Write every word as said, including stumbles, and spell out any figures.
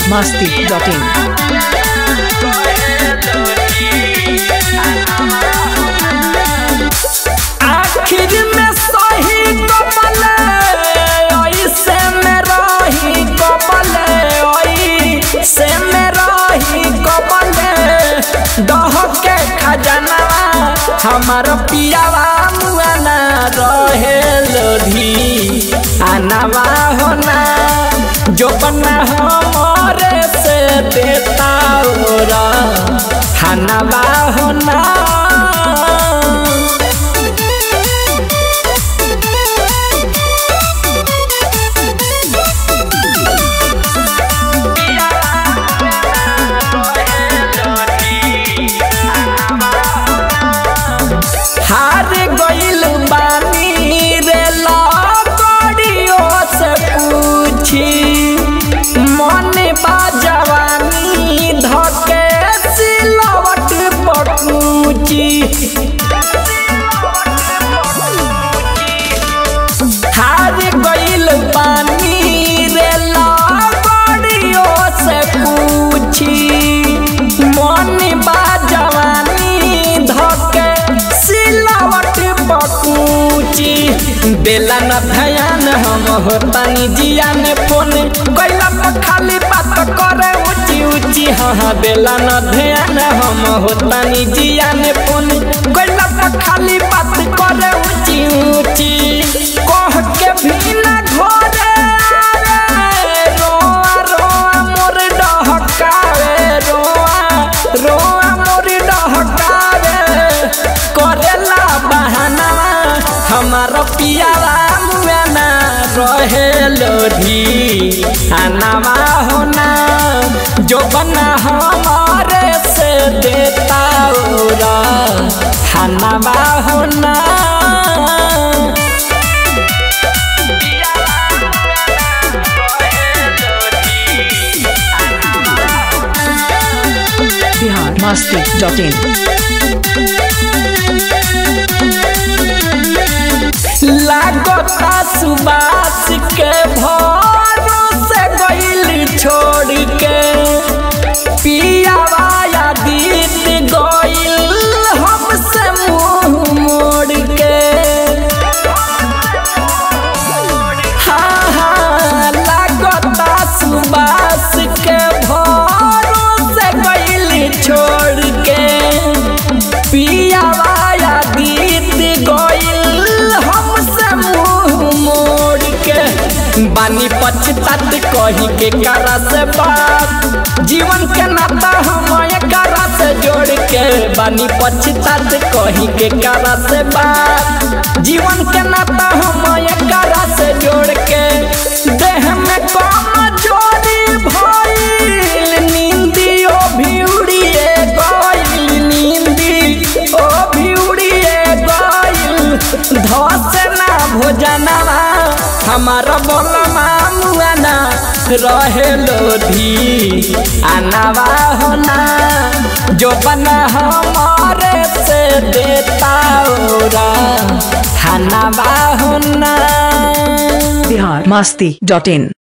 masti dot in. आखिर में सही कबले ऐसे में रही कबले ऐसे में रही कबले दह के खजाना हमार पियावा मुआना रहे लोधी आनावा होना जो बना हमारे से देता ओरा खानावा होना हार गइल बानी रे लकड़ियों से पूछी मन बा जवानी धके सिलवट पकूची हार गइल बानी रे लकड़ियों से पूछी मन बा जवानी धके सिलावट बकूची बेला न ध्यान हम होतानी जिया ने फोन कैला पर खाली बात करे ऊंची ऊंची हाँ बेला न ध्यान हम होतानी जिया ने फोन कैला पर खाली बात करे ऊंची ऊंची कह के भी ना घरे रोआ रोआ मोर डहकावे रोआ रोआ मोर डहकावे करेला बहाना हमारा पियावा मुआना रहे लोधी आनावा होना जो बना हमारे से देता ओरा खानावा होना Bihar masti dot in. लागता सुबास के भरोसे गइल छोड़ के पियावा यादीत गइल हमसे मुंह मोड़ के हाँ हाँ लागता सुबास के भरोसे गइल छोड़ के पियावा यादीत गइल बानी पछतात कही के करा से बात जीवन के नाता हम करा से जोड़ के बानी पछतात कही के करा से बात जीवन के नाता हम करा से जोड़ के देह में कम जोड़ी भइल नींदियो भी उड़िए गइल नींदी ओ भी उड़िए गइल धस ना भोजनवा हमारा बोलमा मुआना रहे लोधी आनावा होना जो बना हमारे से देता ओरा खानावा होना Bihar masti dot in.